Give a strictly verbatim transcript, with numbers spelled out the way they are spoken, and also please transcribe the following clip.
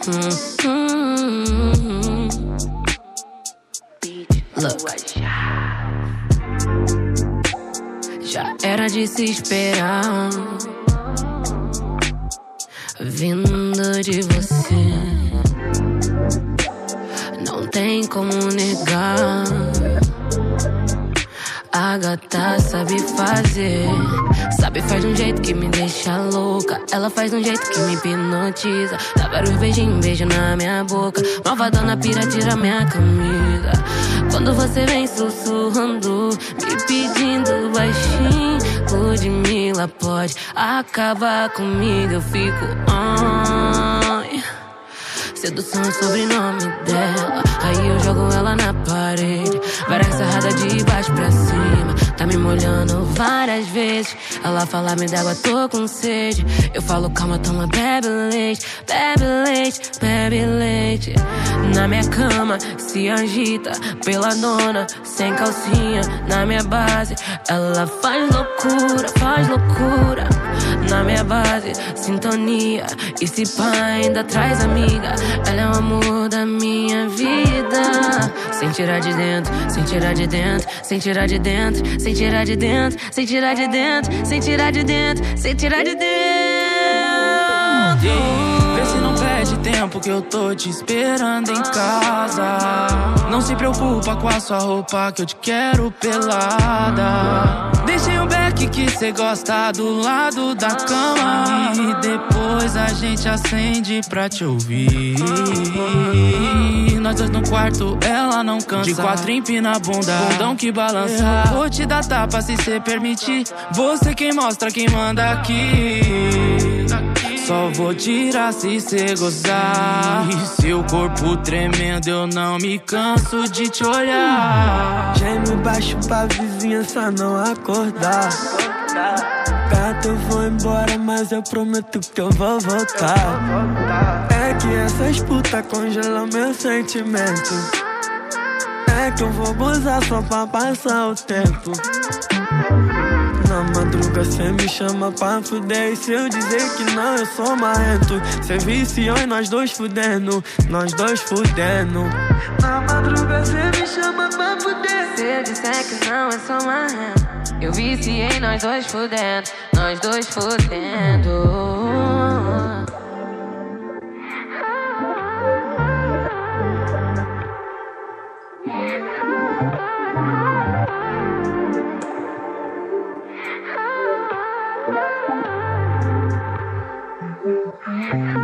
Mm-hmm. Look. Já era de se esperar, vindo de você. Não tem como negar. A gata sabe fazer, sabe, faz de um jeito que me deixa louca. Ela faz de um jeito que me hipnotiza. Dá vários beijinhos, beijo na minha boca. Malvadona pira, tira minha camisa. Quando você vem sussurrando, me pedindo baixinho, Ludmilla pode acabar comigo. Eu fico, ai, sedução é o sobrenome dela. Aí eu jogo ela na parede, várias sarradas de baixo pra cima. Tá me molhando várias vezes. Ela fala, me dá água, tô com sede. Eu falo, calma, toma, bebe leite. Bebe leite, bebe leite. Na minha cama, se agita pela dona, sem calcinha, na minha base. Ela faz loucura, faz loucura. Na minha base, sintonia. E se pá, ainda traz amiga. Ela é o amor da minha vida. Sem tirar de dentro, sem tirar de dentro, sem tirar de dentro, sem tirar de dentro, sem tirar de dentro, sem tirar de dentro, sem tirar de dentro. Vê se não perde tempo que eu tô te esperando em casa. Não se preocupa com a sua roupa que eu te quero pelada. Deixei um beck que cê gosta do lado da cama. E depois a gente acende pra te ouvir. Nós dois no quarto, ela não cansa. De quatro empina a bunda, bundão que balança. Vou te dar tapa se cê permitir. Você quem mostra, quem manda aqui. Só vou tirar se cê gozar. E seu corpo tremendo, eu não me canso de te olhar. Geme baixo pra vizinhança não acordar. Gato, eu vou embora, mas eu prometo que eu vou voltar. É que essas putas congelam meu sentimento. É que eu vou abusar só pra passar o tempo. Na madruga cê me chama pra fuder. E se eu dizer que não, eu sou marrento. Cê viciou e nós dois fudendo, nós dois fudendo. Na madruga cê me chama pra fuder. Se eu disser que não, eu sou marrento. Eu viciei, nós dois fudendo, nós dois fudendo. Yeah.